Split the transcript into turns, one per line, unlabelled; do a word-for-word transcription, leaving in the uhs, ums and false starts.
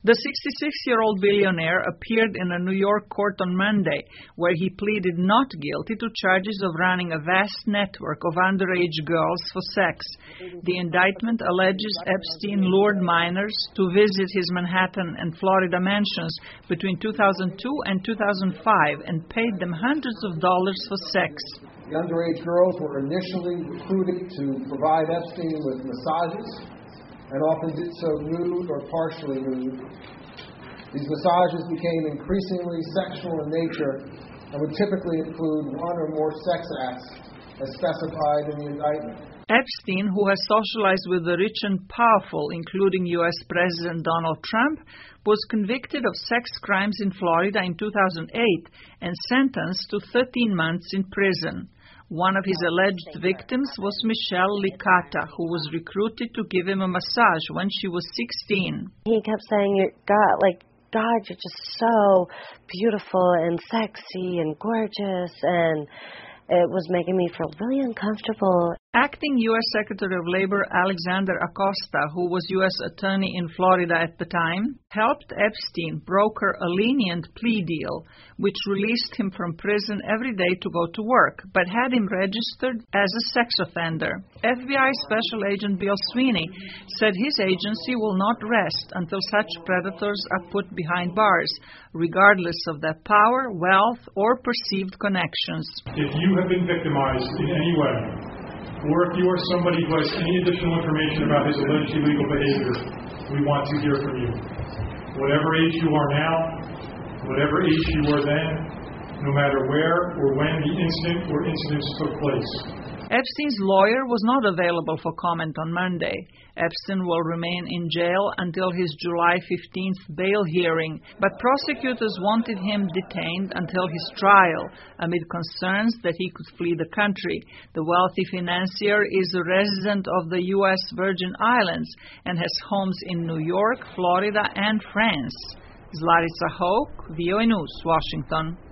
The sixty-six-year-old billionaire appeared in a New York court on Monday, where he pleaded not guilty to charges of running a vast network of underage girls for sex. The indictment alleges Epstein lured minors to visit his Manhattan and Florida mansions between two thousand two and two thousand five and paid them hundreds of dollars for sex.
The underage girls were initially recruited to provide Epstein with massages, and often did so nude or partially nude. These massages became increasingly sexual in nature and would typically include one or more sex acts as specified in the indictment.
Epstein, who has socialized with the rich and powerful, including U S President Donald Trump, was convicted of sex crimes in Florida in two thousand eight and sentenced to thirteen months in prison. One of his alleged victims was Michelle Licata, who was recruited to give him a massage when she was sixteen.
He kept saying, "You're God, like, God, you're just so beautiful and sexy and gorgeous," and it was making me feel really uncomfortable.
Acting U S Secretary of Labor Alexander Acosta, who was U S Attorney in Florida at the time, helped Epstein broker a lenient plea deal, which released him from prison every day to go to work, but had him registered as a sex offender. F B I Special Agent Bill Sweeney said his agency will not rest until such predators are put behind bars, regardless of their power, wealth, or perceived connections.
If you have been victimized in any way, or if you are somebody who has any additional information about his alleged illegal behavior, we want to hear from you. Whatever age you are now, whatever age you were then, no matter where or when the incident or incidents took place.
Epstein's lawyer was not available for comment on Monday. Epstein will remain in jail until his July fifteenth bail hearing, but prosecutors wanted him detained until his trial, amid concerns that he could flee the country. The wealthy financier is a resident of the U S Virgin Islands and has homes in New York, Florida, and France. Zlarica Hoke, V O A News, Washington.